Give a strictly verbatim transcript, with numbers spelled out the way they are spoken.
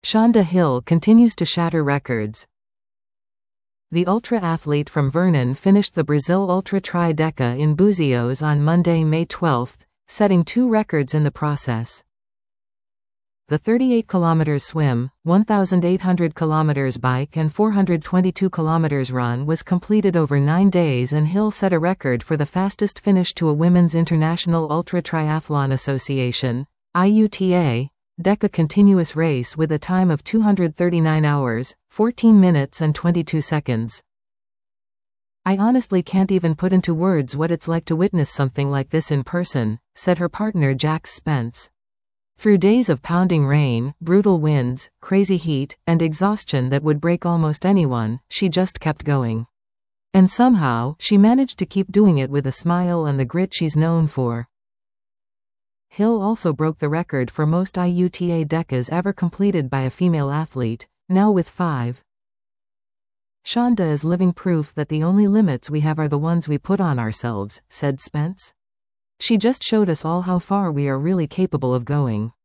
Shonda Hill continues to shatter records. The ultra athlete from Vernon finished the Brazil Ultra Tri Deca in Buzios on Monday, May twelfth, setting two records in the process. The thirty-eight kilometer swim, eighteen hundred kilometers bike and four hundred twenty-two kilometers run was completed over nine days, and Hill set a record for the fastest finish to a Women's International Ultra Triathlon Association (I U T A) Deca continuous race with a time of two hundred thirty-nine hours, fourteen minutes and twenty-two seconds. "I honestly can't even put into words what it's like to witness something like this in person," said her partner Jax Spence. Through days of pounding rain, brutal winds, crazy heat, and exhaustion that would break almost anyone, she just kept going. And somehow, she managed to keep doing it with a smile and the grit she's known for. Hill also broke the record for most I U T A Decas ever completed by a female athlete, now with five. "Shonda is living proof that the only limits we have are the ones we put on ourselves," said Spence. "She just showed us all how far we are really capable of going."